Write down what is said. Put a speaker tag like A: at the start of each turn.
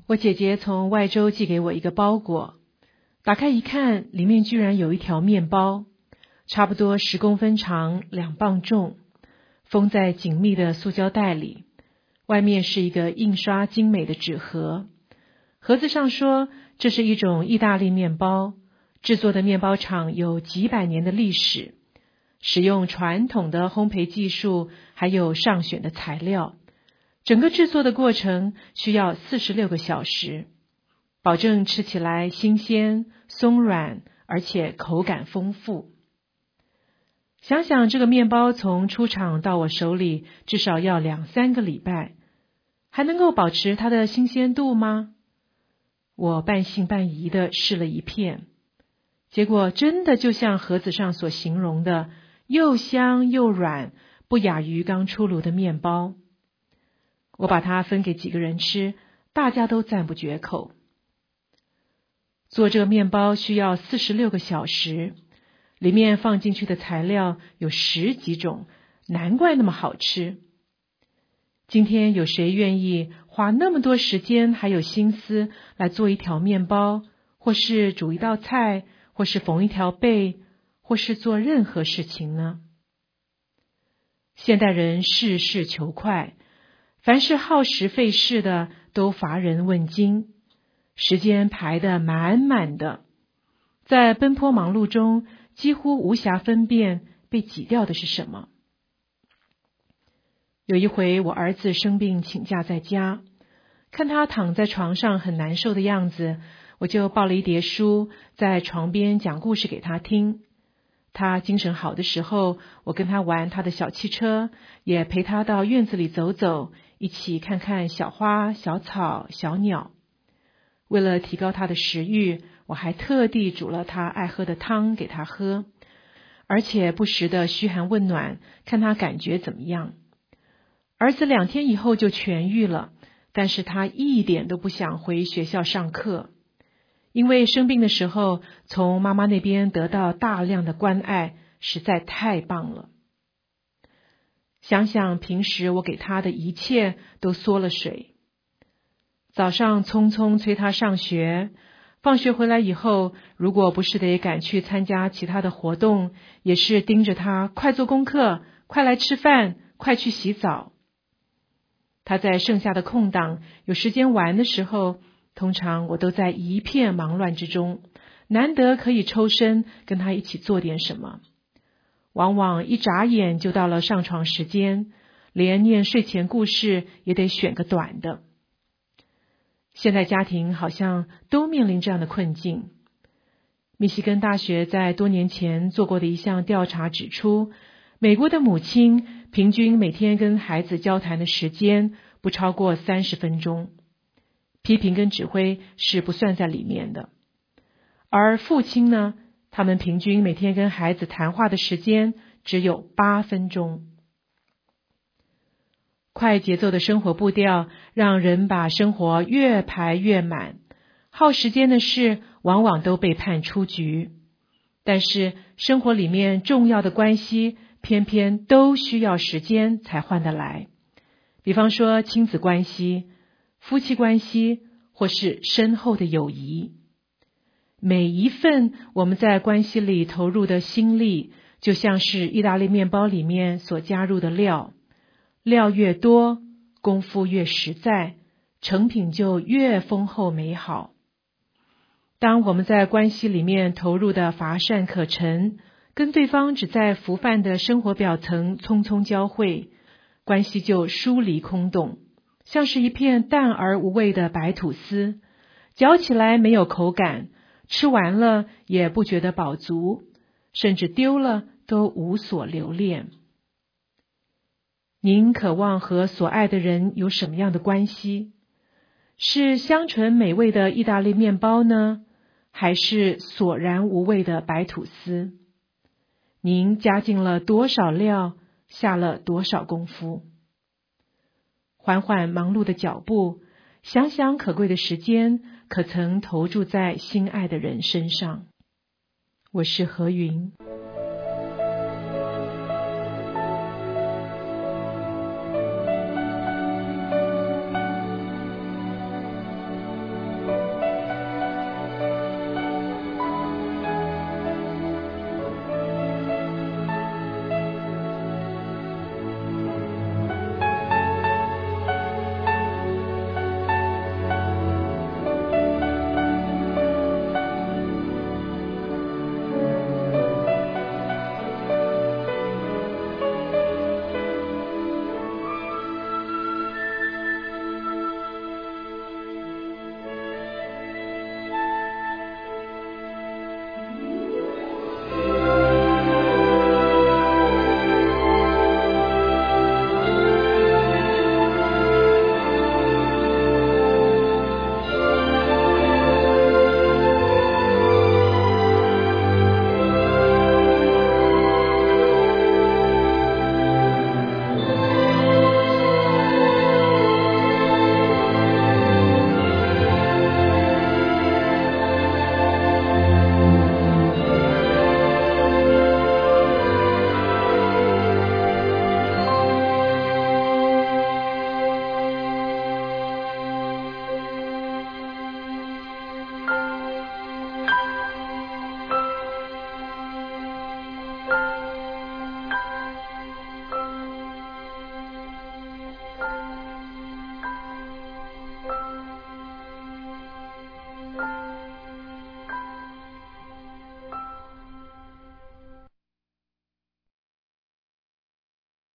A: 我姐姐从外州寄给我一个包裹，打开一看，里面居然有一条面包，差不多10公分长，2磅重，封在紧密的塑胶袋里，外面是一个印刷精美的纸盒。盒子上说这是一种意大利面包，制作的面包厂有几百年的历史，使用传统的烘焙技术，还有上选的材料。整个制作的过程需要46个小时，保证吃起来新鲜、松软，而且口感丰富。想想这个面包从出厂到我手里至少要2-3个礼拜，还能够保持它的新鲜度吗？我半信半疑地试了一片，结果真的就像盒子上所形容的，又香又软，不亚于刚出炉的面包。我把它分给几个人吃，大家都赞不绝口。做这个面包需要46个小时，里面放进去的材料有10几种，难怪那么好吃。今天有谁愿意花那么多时间还有心思来做一条面包，或是煮一道菜，或是缝一条被，或是做任何事情呢？现代人事事求快，凡是耗时费事的都乏人问津，时间排得满满的，在奔波忙碌中几乎无暇分辨被挤掉的是什么。有一回我儿子生病请假在家，看他躺在床上很难受的样子，我就抱了一叠书在床边讲故事给他听。他精神好的时候，我跟他玩他的小汽车，也陪他到院子里走走，一起看看小花、小草、小鸟。为了提高他的食欲，我还特地煮了他爱喝的汤给他喝，而且不时的嘘寒问暖，看他感觉怎么样。儿子2天以后就痊愈了，但是他一点都不想回学校上课，因为生病的时候从妈妈那边得到大量的关爱，实在太棒了。想想平时我给他的一切都缩了水。早上匆匆催他上学，放学回来以后，如果不是得赶去参加其他的活动，也是盯着他快做功课，快来吃饭，快去洗澡。他在剩下的空档有时间玩的时候，通常我都在一片忙乱之中，难得可以抽身跟他一起做点什么。往往一眨眼就到了上床时间，连念睡前故事也得选个短的。现代家庭好像都面临这样的困境。密西根大学在多年前做过的一项调查指出，美国的母亲平均每天跟孩子交谈的时间不超过30分钟，批评跟指挥是不算在里面的。而父亲呢，他们平均每天跟孩子谈话的时间只有8分钟。快节奏的生活步调让人把生活越排越满，耗时间的事往往都被判出局。但是生活里面重要的关系偏偏都需要时间才换得来，比方说亲子关系、夫妻关系，或是深厚的友谊。每一份我们在关系里投入的心力，就像是意大利面包里面所加入的料，料越多，功夫越实在，成品就越丰厚美好。当我们在关系里面投入的乏善可陈，跟对方只在浮泛的生活表层匆匆交汇，关系就疏离空洞，像是一片淡而无味的白吐司，嚼起来没有口感，吃完了也不觉得饱足，甚至丢了都无所留恋。您渴望和所爱的人有什么样的关系？是香醇美味的意大利面包呢，还是索然无味的白吐司？您加进了多少料，下了多少功夫？缓缓忙碌的脚步，想想可贵的时间，可曾投注在心爱的人身上？我是何云。